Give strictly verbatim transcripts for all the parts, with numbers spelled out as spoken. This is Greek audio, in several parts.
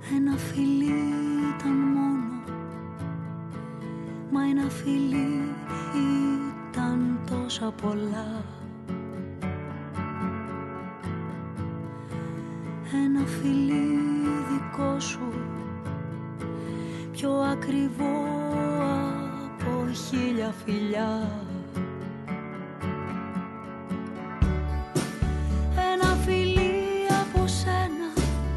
Ένα φιλί ήταν μόνο, μα ένα φιλί ήταν τόσα πολλά. Ένα φιλί δικό σου, πιο ακριβό από χίλια φιλιά. Ένα φιλί από σένα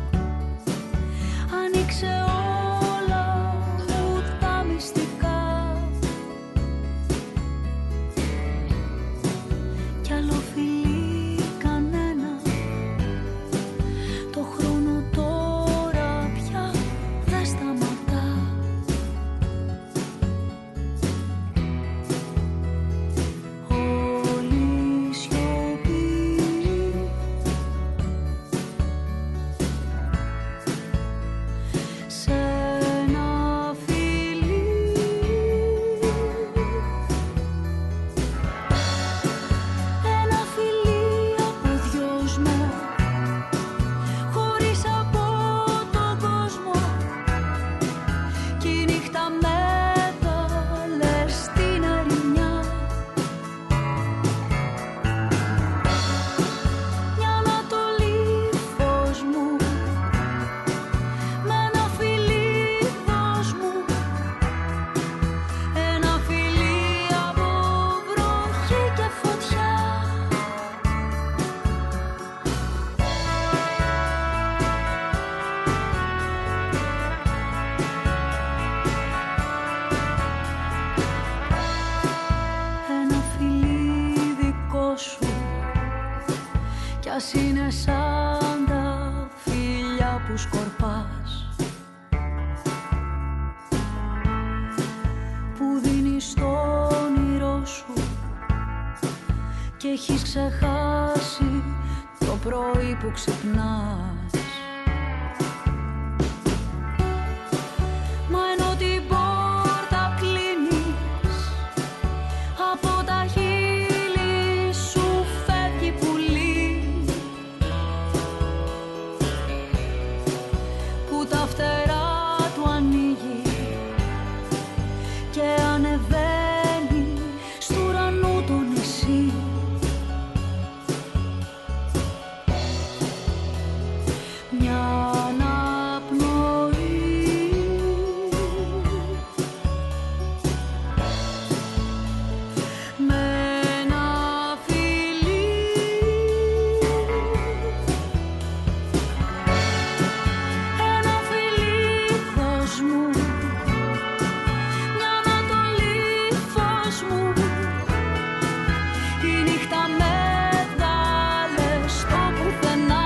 άνοιξε όλα μου τα μυστικά. Κι άλλο φιλί κανένα, το χρόνο τώρα πια δεν σταματά. Όλη σιωπή, σε ένα φιλί. Ένα φιλί από δυόσμο, χωρίς από τον κόσμο. Κι η νύχτα μέταλλε στην ερημιά. Μια ανατολή φως μου, με ένα φιλί δώσ' μου. Ένα φιλί από βροχή και φωτιά. Ένα φιλί δικό σου, κι ας είναι σαν τα φιλιά που σκορπάς, που δίνεις το όνειρό σου και έχεις ξεχάσει το πρωί που ξυπνάς. Μα ενώ την πόρτα κλείνεις, από τα χείλη σου φεύγει πουλί, που τα φτερά του ανοίγει και ανεβαίνει στου ουρανού το νησί. Μια αναπνοή, με ένα φιλί. Ένα φιλί δώσ' μου, μια ανατολή φως μου. Η νύχτα μέταλλε στο πουθενά.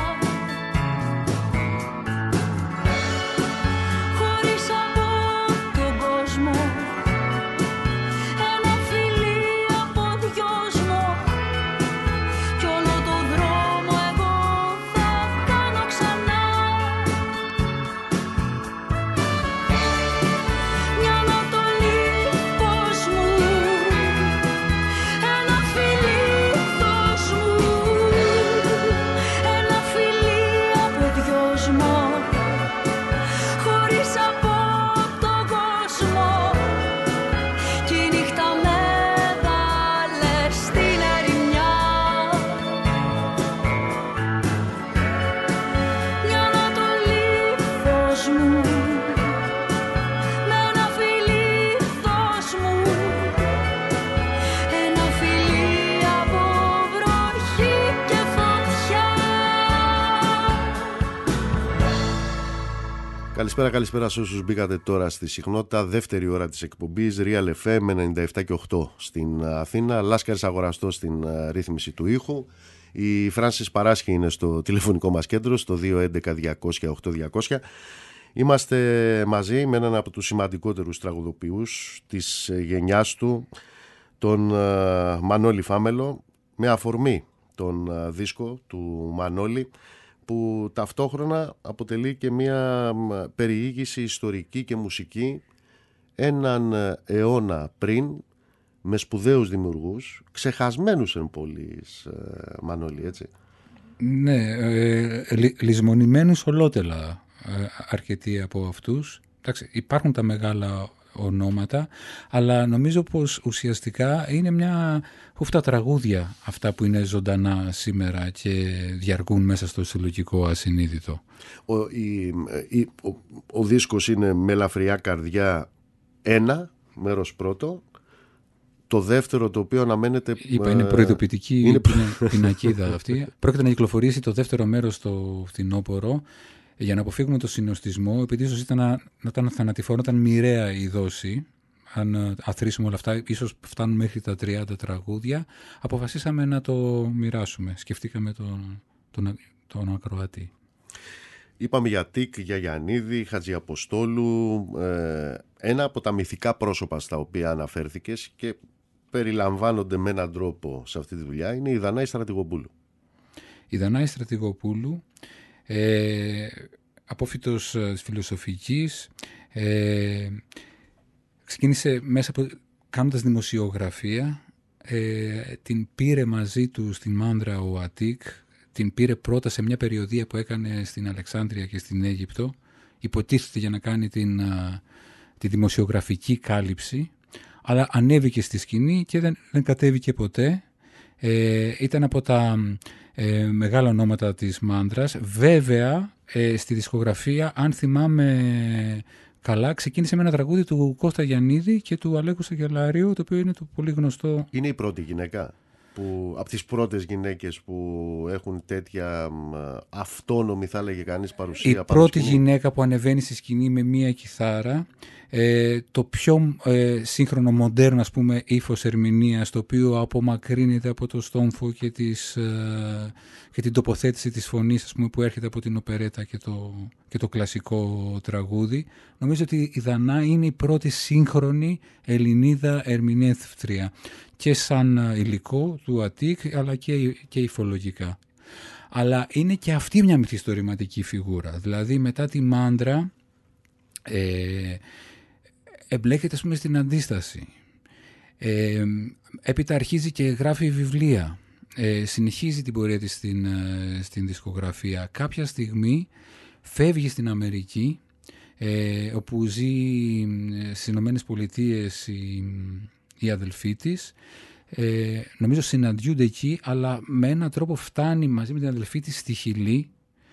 Χωρίς από τον κόσμο, ένα φιλί από δυόσμο. Κι όλο το δρόμο εγώ θα κάνω ξανά. Μια ανατολή φως μου, ένα φιλί δώσ' μου. Ένα φιλί από δυόσμο, χωρίς από τον κόσμο. Κι η νύχτα μέταλλε στην ερημιά. Μια ανατολή φως μου, με ένα φιλί δώσ' μου. Ένα φιλί από βροχή και φωτιά. Καλησπέρα, καλησπέρα σε όσους μπήκατε τώρα στη συχνότητα. Δεύτερη ώρα της εκπομπής Real εφ εμ ενενήντα επτά και οκτώ στην Αθήνα. Λάσκαρης Αγοραστός στην ε, ρύθμιση του ήχου. Η Φράνσις Παράσχη είναι στο τηλεφωνικό μας κέντρο, στο δύο έντεκα διακόσια οκτώ διακόσια. Είμαστε μαζί με έναν από τους σημαντικότερους τραγουδοποιούς της ε, γενιάς του, τον ε, Μανώλη Φάμελο, με αφορμή τον ε, δίσκο του Μανώλη, που ταυτόχρονα αποτελεί και μια περιήγηση ιστορική και μουσική έναν αιώνα πριν, με σπουδαίους δημιουργούς, ξεχασμένους εν πολλοίς, Μανώλη, έτσι. Ναι, ε, λι, λησμονημένους ολότελα. αρκετοί από αυτούς. Εντάξει, υπάρχουν τα μεγάλα ονόματα, αλλά νομίζω πως ουσιαστικά είναι μια χούφτα τραγούδια αυτά που είναι ζωντανά σήμερα και διαρκούν μέσα στο συλλογικό ασυνείδητο. Ο, η, η, ο, ο δίσκος είναι με ελαφριά καρδιά ένα, μέρος πρώτο. Το δεύτερο, το οποίο αναμένεται... Είπα, είναι προειδοποιητική είναι... πινακίδα αυτή. Πρόκειται να κυκλοφορήσει το δεύτερο μέρος στο φθινόπωρο, για να αποφύγουμε το συνοστισμό, επειδή ίσως ήταν να, να ήταν θανατηφόρο, ήταν μοιραία η δόση. Αν αθροίσουμε όλα αυτά, ίσως φτάνουν μέχρι τα τριάντα τραγούδια. Αποφασίσαμε να το μοιράσουμε. Σκεφτήκαμε τον, τον, τον ακροατή. Είπαμε για Τικ, για Γιαννίδη, Χατζιαποστόλου, ε, ένα από τα μυθικά πρόσωπα στα οποία αναφέρθηκες και περιλαμβάνονται με έναν τρόπο σε αυτή τη δουλειά είναι η Δανάη Στρατηγοπούλου. Η Δανάη Στρατηγοπούλου, ε, απόφοιτος της φιλοσοφικής, ε, ξεκίνησε μέσα από, κάνοντας δημοσιογραφία, ε, την πήρε μαζί του στην Μάνδρα ο Αττικ, την πήρε πρώτα σε μια περιοδεία που έκανε στην Αλεξάνδρεια και στην Αίγυπτο, υποτίθεται για να κάνει την, τη δημοσιογραφική κάλυψη, αλλά ανέβηκε στη σκηνή και δεν, δεν κατέβηκε ποτέ. Ε, ήταν από τα ε, μεγάλα ονόματα της Μάνδρας. Βέβαια, ε, στη δισκογραφία, αν θυμάμαι καλά, ξεκίνησε με ένα τραγούδι του Κώστα Γιαννίδη και του Αλέκου Σακελάριου, το οποίο είναι το πολύ γνωστό. Είναι η πρώτη γυναίκα, που, από τις πρώτες γυναίκες που έχουν τέτοια αυτόνομη, θα έλεγε κανείς, παρουσία. Η πρώτη σκηνή. Γυναίκα που ανεβαίνει στη σκηνή με μία κιθάρα, ε, το πιο ε, σύγχρονο, μοντέρνο, ας πούμε, ύφος ερμηνείας, το οποίο απομακρύνεται από το στόμφο και, της, ε, και την τοποθέτηση της φωνής, ας πούμε, που έρχεται από την οπερέτα και το, και το κλασικό τραγούδι. Νομίζω ότι η Δανά είναι η πρώτη σύγχρονη Ελληνίδα ερμηνεύτρια, και σαν υλικό του Αττικ, αλλά και, και υφολογικά. Αλλά είναι και αυτή μια μυθιστορηματική φιγούρα. Δηλαδή μετά τη Μάνδρα ε, εμπλέκεται, ας πούμε, στην αντίσταση. Ε, έπειτα αρχίζει και γράφει βιβλία. Ε, συνεχίζει την πορεία της στην, στην δισκογραφία. Κάποια στιγμή φεύγει στην Αμερική, ε, όπου ζει στις Ηνωμένες Πολιτείες η, η αδελφή της. Ε, νομίζω συναντιούνται εκεί, αλλά με έναν τρόπο φτάνει μαζί με την αδελφή της στη Χιλή,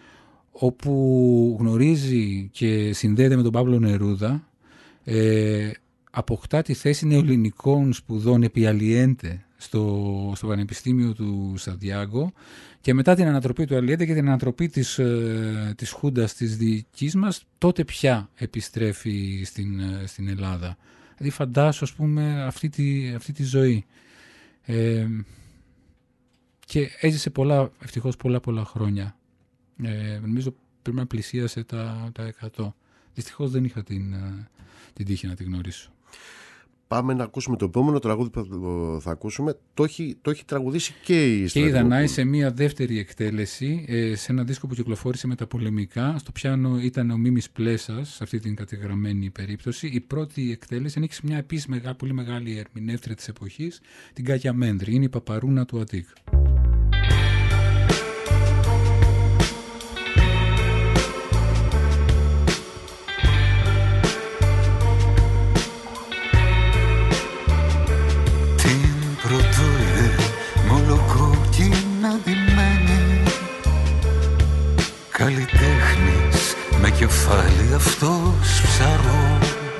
όπου γνωρίζει και συνδέεται με τον Παύλο Νερούδα, ε, αποκτά τη θέση νεοελληνικών σπουδών επί Αλιέντε στο, στο Πανεπιστήμιο του Σαντιάγκο, και μετά την ανατροπή του Αλιέντε και την ανατροπή της, ε, της Χούντας της δικής μας, τότε πια επιστρέφει στην, ε, στην Ελλάδα. Δηλαδή φαντάσου, ας πούμε, αυτή τη, αυτή τη ζωή. Ε, και έζησε πολλά, ευτυχώς πολλά πολλά χρόνια. Ε, νομίζω πρέπει να πλησίασε τα, τα εκατό. Δυστυχώς δεν είχα την, την τύχη να την γνωρίσω. Πάμε να ακούσουμε το επόμενο τραγούδι που θα ακούσουμε. Το έχει, το έχει τραγουδήσει και η Και η Δανάη σε μια δεύτερη εκτέλεση, σε ένα δίσκο που κυκλοφόρησε με τα πολεμικά. Στο πιάνο ήταν ο Μίμης Πλέσας, σε αυτή την κατεγραμμένη περίπτωση. Η πρώτη εκτέλεση ανοίξει μια επίσης μεγάλη, πολύ μεγάλη ερμηνεύτρια της εποχής, την Κάκια Μέντρη. Είναι η Παπαρούνα του Αττικ. Καλλιτέχνης με κεφάλι αυτός ψαρό,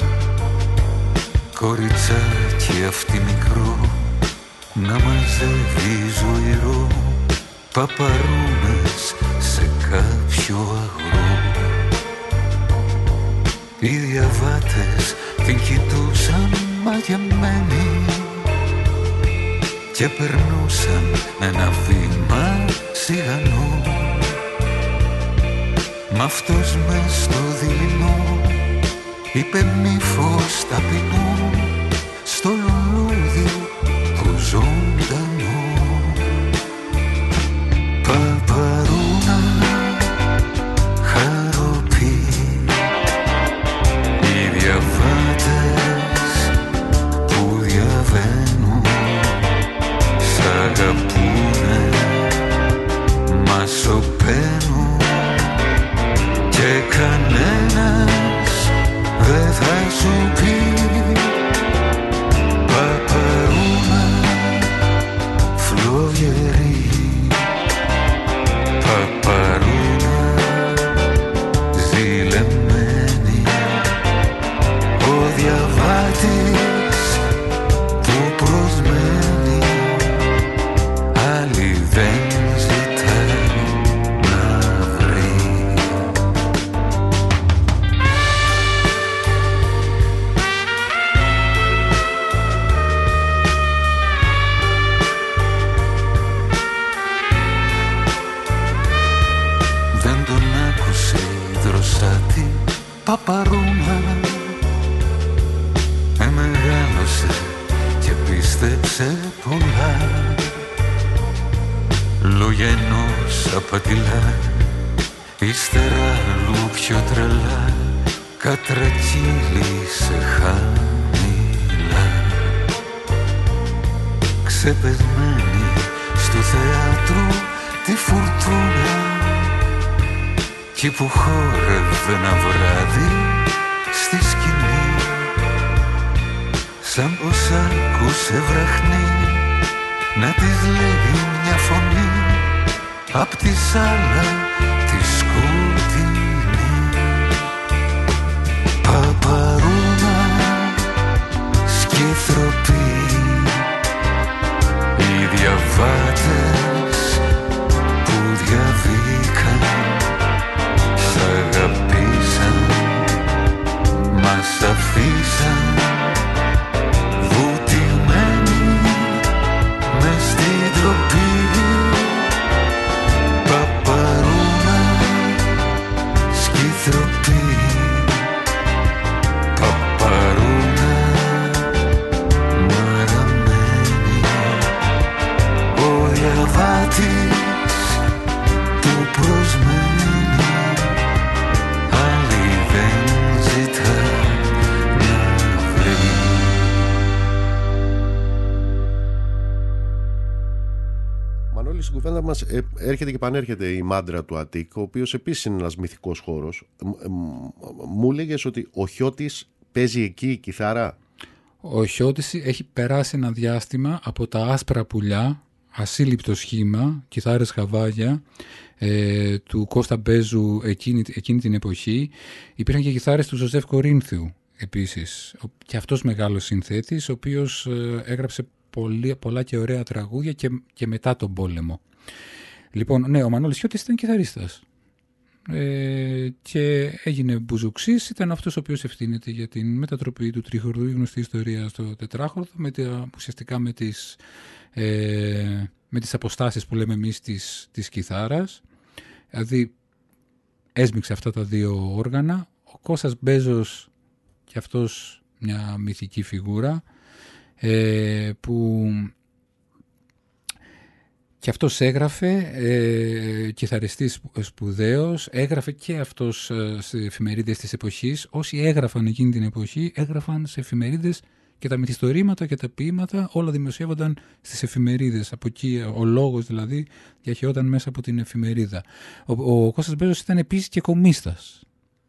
κοριτσάκι αυτή μικρό να μαζεύει ζωηρό παπαρούνες σε κάποιο αγρό. Οι διαβάτες την κοιτούσαν μαγεμένοι και περνούσαν ένα βήμα σιγανό. Μ' αυτός μες στο δειλινό είπε μη φως ταπεινό στο λουλούδι του ζωντανό. Παπαρούνα χαροπή, οι διαβάτες που διαβαίνουν σ' αγαπούνε, μας σωπαίνουν και κανένα Παπαρούνα εμεγάλωσε και πίστεψε πολλά, λόγια ενός απατηλά, ύστερα αλλού πιο τρελά, κατρακύλησε χαμηλά. Ξεπεσμένη στου θεάτρου τη φουρτούνα, κι που χόρευε ένα βράδυ στη σκηνή, σαν πως άκουσε βραχνή να της λέει μια φωνή απ' τη σάλα τη σκοτεινή. Παπαρούνα, σκυθροπή, οι διαβάτες που διαβήκαν σ' αγαπήσαν, μας αφήσαν βουτυγμένοι μες στην ντροπή. Παπαρούνα, σκυθροπή, παπαρούνα, μαραμένη, ο διαβάτης που προσμένει, άλλη δεν ζητά να βρει. Μανώλη, στην κουβέντα μας ε, έρχεται και πανέρχεται η μάντρα του Αττικ, ο οποίος επίσης είναι ένας μυθικός χώρος. Ε, ε, μου έλεγες ότι ο Χιώτης παίζει εκεί κιθάρα. Ο Χιώτης έχει περάσει ένα διάστημα από τα άσπρα πουλιά, ασύλληπτο σχήμα, κιθάρες χαβάγια, ε, του Κώστα Μπέζου εκείνη, εκείνη την εποχή. Υπήρχαν και κιθάρες του Ζωζεφ Κορίνθιου επίσης, και αυτός μεγάλος συνθέτης, ο οποίος ε, έγραψε πολύ, πολλά και ωραία τραγούδια και, και μετά τον πόλεμο. Λοιπόν, ναι, ο Μανώλης Χιώτης ήταν κιθαρίστας. Ε, και έγινε μπουζουξής, ήταν αυτός ο οποίος ευθύνεται για την μετατροπή του τρίχορδου, η γνωστή ιστορία στο τετράχορδο, με τα, ουσιαστικά με τις, ε, με τις αποστάσεις που λέμε εμείς της, της κιθάρας. Δηλαδή έσμιξε αυτά τα δύο όργανα. Ο Κώστας Μπέζος, και αυτός μια μυθική φιγούρα, ε, που και αυτός έγραφε, ε, κιθαριστής σπουδαίος, έγραφε και αυτός ε, σε εφημερίδες της εποχής. Όσοι έγραφαν εκείνη την εποχή, έγραφαν σε εφημερίδες, και τα μυθιστορήματα και τα ποίηματα όλα δημοσιεύονταν στις εφημερίδες. Από εκεί ο λόγος δηλαδή διαχειόταν μέσα από την εφημερίδα. Ο, ο Κώστας Μπέζος ήταν επίσης και κομίστας.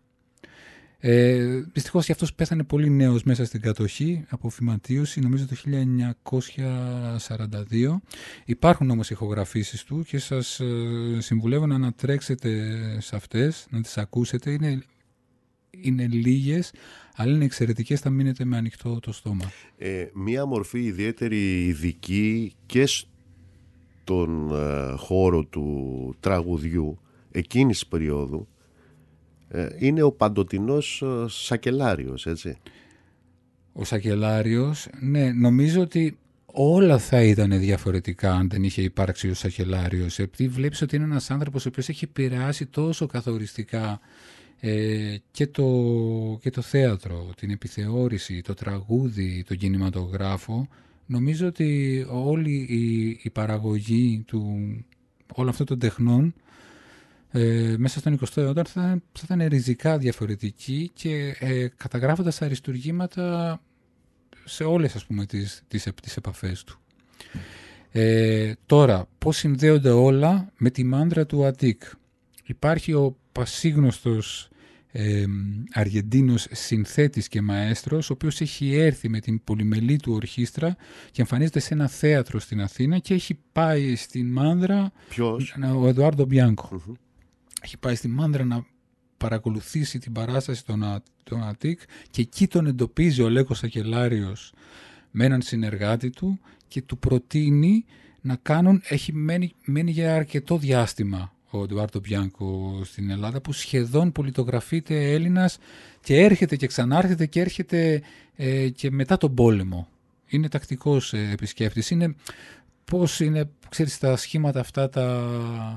Ε, δυστυχώς και αυτός πέθανε πολύ νέος μέσα στην κατοχή από φυματίωση, νομίζω το χίλια εννιακόσια σαράντα δύο. Υπάρχουν όμως ηχογραφήσεις του και σας ε, συμβουλεύω να ανατρέξετε σε αυτές, να τις ακούσετε. Είναι, είναι λίγες, αλλά είναι εξαιρετικές, θα μείνετε με ανοιχτό το στόμα. Ε, μία μορφή ιδιαίτερη ειδική και στον ε, χώρο του τραγουδιού εκείνης της περίοδου είναι ο παντοτινός Σακελάριος, έτσι. Ο Σακελάριος, ναι, νομίζω ότι όλα θα ήταν διαφορετικά αν δεν είχε υπάρξει ο Σακελάριος, επειδή βλέπεις ότι είναι ένας άνθρωπος ο οποίος έχει επηρεάσει τόσο καθοριστικά ε, και, το, και το θέατρο, την επιθεώρηση, το τραγούδι, τον κινηματογράφο. Νομίζω ότι όλη η, η παραγωγή του όλων αυτών των τεχνών Ε, μέσα στον εικοστό αιώνα θα, θα ήταν ριζικά διαφορετική και ε, καταγράφοντας αριστουργήματα σε όλες, ας πούμε, τις, τις, τις επαφές του. Ε, τώρα, πώς συνδέονται όλα με τη μάντρα του Αττικ. Υπάρχει ο πασίγνωστος ε, Αργεντίνος συνθέτης και μαέστρος, ο οποίος έχει έρθει με την πολυμελή του ορχήστρα και εμφανίζεται σε ένα θέατρο στην Αθήνα και έχει πάει στην μάνδρα. Ποιος? Ο Εδουάρντο Μπιάνκο. Mm-hmm. Έχει πάει στη μάνδρα να παρακολουθήσει την παράσταση των Αττικ και εκεί τον εντοπίζει ο Λέκος Σακελάριος με έναν συνεργάτη του και του προτείνει να κάνουν, έχει μένει, μένει για αρκετό διάστημα ο Εντουάρντο Μπιάνκο στην Ελλάδα, που σχεδόν πολιτογραφείται Έλληνας και έρχεται και ξανάρχεται και έρχεται ε, και μετά τον πόλεμο. Είναι τακτικός ε, επισκέπτης. Είναι πώς είναι, ξέρεις, τα σχήματα αυτά τα...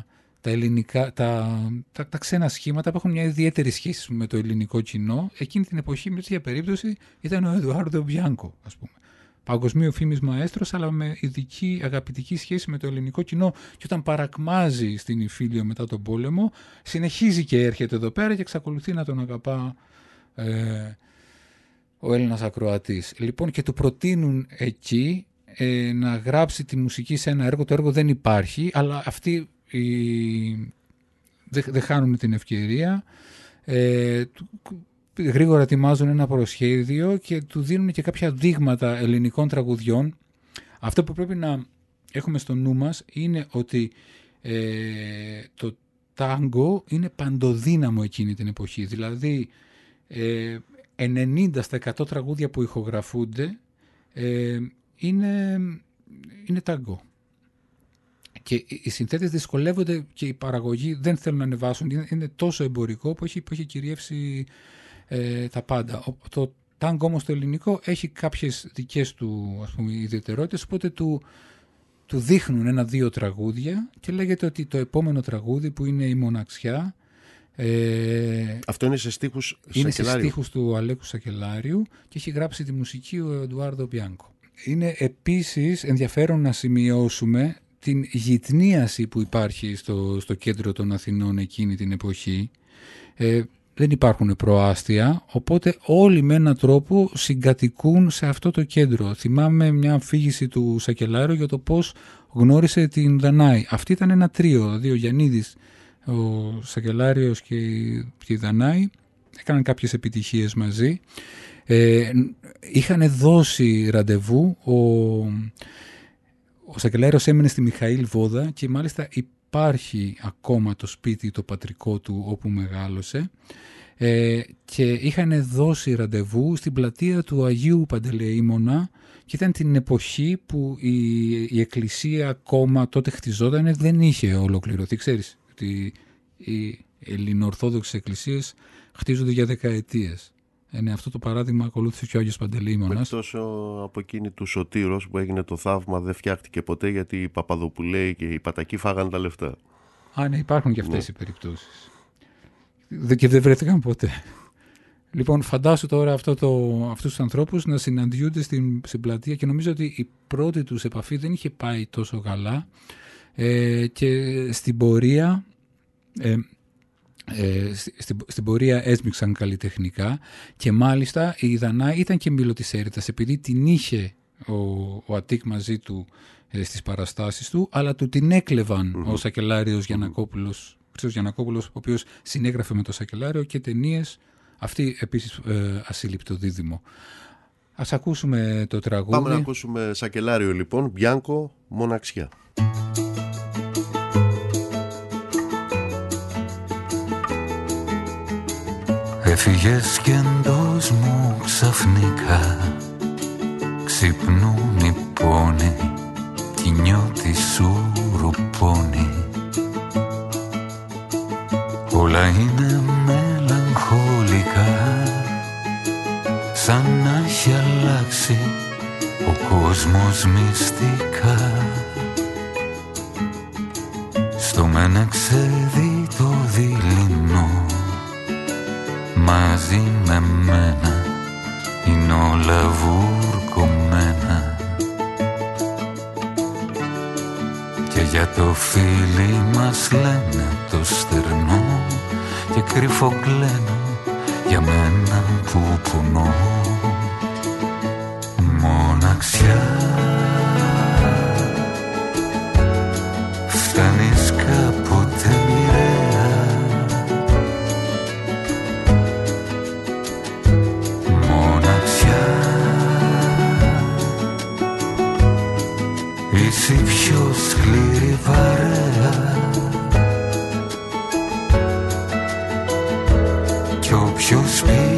τα, ελληνικά, τα, τα, τα ξένα σχήματα που έχουν μια ιδιαίτερη σχέση με το ελληνικό κοινό. Εκείνη την εποχή, με τέτοια περίπτωση, ήταν ο Εδουάρντο Μπιάνκο, ας πούμε. Παγκοσμίου φήμης μαέστρος, αλλά με ειδική αγαπητική σχέση με το ελληνικό κοινό. Και όταν παρακμάζει στην Ιφίλιο μετά τον πόλεμο, συνεχίζει και έρχεται εδώ πέρα και εξακολουθεί να τον αγαπά ε, ο Έλληνας ακροατής. Λοιπόν, και του προτείνουν εκεί ε, να γράψει τη μουσική σε ένα έργο. Το έργο δεν υπάρχει, αλλά αυτοί οι... δεν δε χάνουν την ευκαιρία. Ε, γρήγορα ετοιμάζουν ένα προσχέδιο και του δίνουν και κάποια δείγματα ελληνικών τραγουδιών. Αυτό που πρέπει να έχουμε στο νου μας είναι ότι ε, το τάγκο είναι παντοδύναμο εκείνη την εποχή. Δηλαδή ε, ενενήντα τοις εκατό τραγούδια που ηχογραφούνται ε, είναι, είναι τάγκο. Και οι συνθέτες δυσκολεύονται και οι παραγωγοί δεν θέλουν να ανεβάσουν. Είναι, είναι τόσο εμπορικό που έχει, που έχει κυριεύσει ε, τα πάντα. Το τάγκο όμως το ελληνικό έχει κάποιες δικές του, ας πούμε, ιδιαιτερότητες, οπότε του, του δείχνουν ένα-δύο τραγούδια και λέγεται ότι το επόμενο τραγούδι που είναι η Μοναξιά. Ε, Αυτό είναι σε στίχους είναι Σακελάριου. σε στίχους του Αλέκου Σακελάριου και έχει γράψει τη μουσική ο Εντουάρδο Μπιάνκο. Είναι επίσης ενδιαφέρον να σημειώσουμε την γυτνίαση που υπάρχει στο, στο κέντρο των Αθηνών εκείνη την εποχή. Ε, δεν υπάρχουν προάστια, οπότε όλοι με έναν τρόπο συγκατοικούν σε αυτό το κέντρο. Θυμάμαι μια αφήγηση του Σακελάριου για το πώς γνώρισε την Δανάη. Αυτή ήταν ένα τρίο, δηλαδή ο Γιαννίδης, ο Σακελάριος και η, και η Δανάη έκαναν κάποιες επιτυχίες μαζί. Ε, είχαν δώσει ραντεβού, ο, ο Σακελάριος έμενε στη Μιχαήλ Βόδα και μάλιστα υπάρχει ακόμα το σπίτι το πατρικό του όπου μεγάλωσε, ε, και είχαν δώσει ραντεβού στην πλατεία του Αγίου Παντελεήμωνα και ήταν την εποχή που η, η εκκλησία ακόμα τότε χτιζόταν, δεν είχε ολοκληρωθεί. Ξέρεις ότι οι ελληνοορθόδοξες εκκλησίες χτίζονται για δεκαετίες. Είναι αυτό το παράδειγμα ακολούθησε και ο Άγιος Παντελεήμωνας. Εκτός από εκείνη του Σωτήρος που έγινε το θαύμα, δεν φτιάχτηκε ποτέ γιατί οι Παπαδοπουλέοι και οι Πατακοί φάγαν τα λεφτά. Α, ναι, υπάρχουν και αυτές, ναι, οι περιπτώσεις. Και δεν βρέθηκαν ποτέ. Λοιπόν, φαντάσου τώρα αυτό το, αυτούς τους ανθρώπους να συναντιούνται στην, στην πλατεία και νομίζω ότι η πρώτη τους επαφή δεν είχε πάει τόσο καλά, ε, και στην πορεία... Ε, Ε, στην, στην πορεία έσμιξαν καλλιτεχνικά και μάλιστα η Δανάη ήταν και μήλο της έρητας επειδή την είχε ο, ο Αττίκ μαζί του ε, στις παραστάσεις του, αλλά του την έκλεβαν mm-hmm. ο Σακελάριος Γιαννακόπουλος, Χρήστος Γιαννακόπουλος, ο οποίος συνέγραφε με το Σακελάριο και ταινίες, αυτή επίσης ε, ασύλληπτο δίδυμο. Ας ακούσουμε το τραγούδι. Πάμε να ακούσουμε Σακελάριο λοιπόν, Μπιάνκο, Μοναξιά. Έφυγες κι εντός μου ξαφνικά ξυπνούν οι πόνοι κι νιώτη σου ρουπώνει. Όλα είναι μελαγχολικά, σαν να έχει αλλάξει ο κόσμος μυστικά. Στο μεν εξέδει το δειλινό, μαζί με μένα είναι όλα βουρκωμένα. Και για το φίλι μας λένε το στερνό και κρυφοκλαίνω για μένα που πονώ. Μοναξιά, φτάνεις κάποτε μοιραία, είσαι η πιο σκληρή βαρέα κι όποιος πει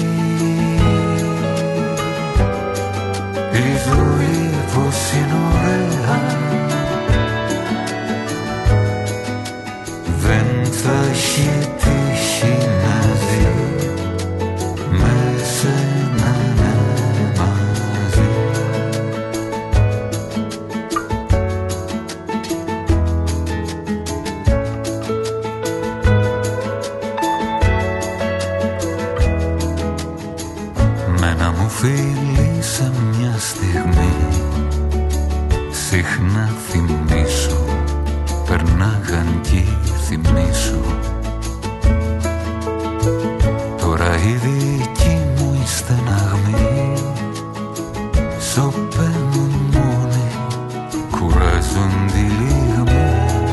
η ζωή πως είναι ωραία δεν θα έχει τύχει να ζει με σένα μαζί. φίλοι σε μια στιγμή συχνά θυμίσου, περνάγαν κι θυμίσου. Τώρα η δική μου η στεναγμή σωπαίνουν μόνοι, κουράζουν τη λιγμή.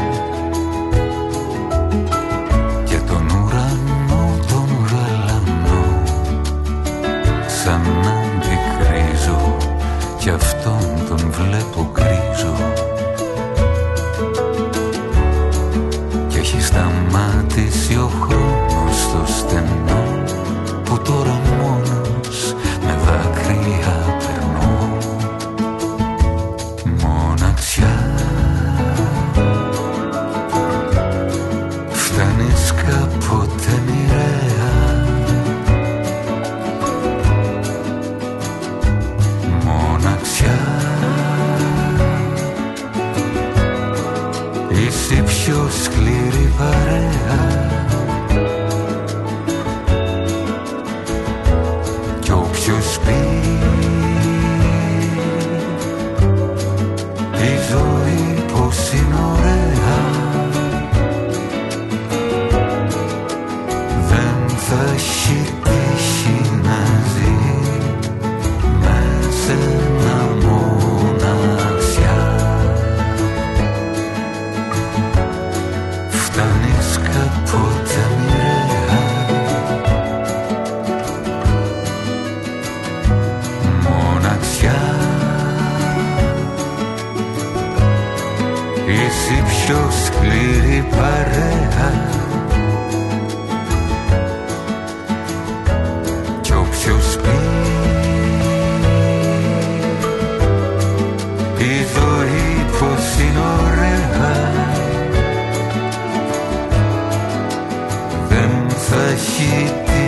Και τον ουρανό τον γαλανό σαν να αντικρίζω, κι αυτόν τον βλέπω γκρίζο. Κι έχει σταματήσει ο χρόνος στο στενό, που τώρα μόνος με δάκρυα περνώ. Μοναξιά, φτάνεις κάποτε μοιραία. Μοναξιά, είσαι η πιο σκληρή παρέα. Κι όποιος πει η ζωή πως είναι ωραία, δεν θα έχει τύχει να ζει με σένα μοναξιά. Φτάνεις κάποτε μοιραία. Μοναξιά, είσαι η πιο σκληρή παρέα. Κι όποιος πει η ζωή πως είναι ωραία, δεν θα έχει